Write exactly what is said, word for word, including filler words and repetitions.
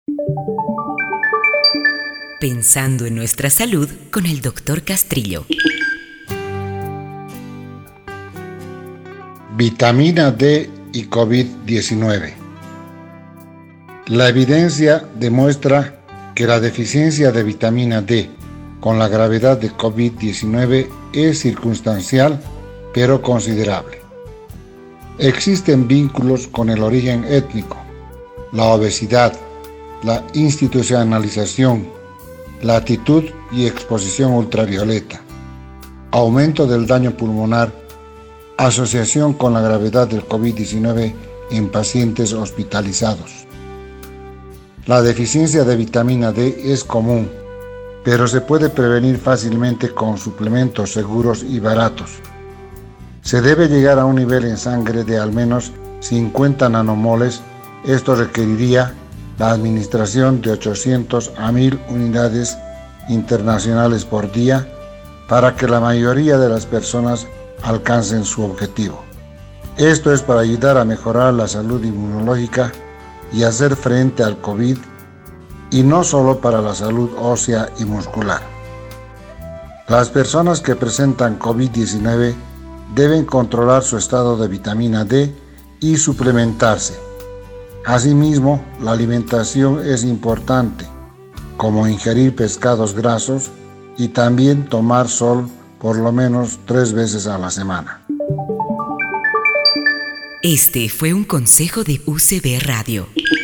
Pensando en nuestra salud con el doctor Castrillo. Vitamina D y COVID diecinueve. La evidencia demuestra que la deficiencia de vitamina D con la gravedad de COVID diecinueve es circunstancial, pero considerable. Existen vínculos con el origen étnico, la obesidad, la institucionalización, la actitud y exposición ultravioleta, aumento del daño pulmonar, asociación con la gravedad del COVID diecinueve en pacientes hospitalizados. La deficiencia de vitamina D es común, pero se puede prevenir fácilmente con suplementos seguros y baratos. Se debe llegar a un nivel en sangre de al menos cincuenta nanomoles. Esto requeriría la administración de ochocientos a mil unidades internacionales por día para que la mayoría de las personas alcancen su objetivo. Esto es para ayudar a mejorar la salud inmunológica y hacer frente al COVID, y no solo para la salud ósea y muscular. Las personas que presentan COVID diecinueve deben controlar su estado de vitamina D y suplementarse. Asimismo, la alimentación es importante, como ingerir pescados grasos y también tomar sol por lo menos tres veces a la semana. Este fue un consejo de U C B Radio.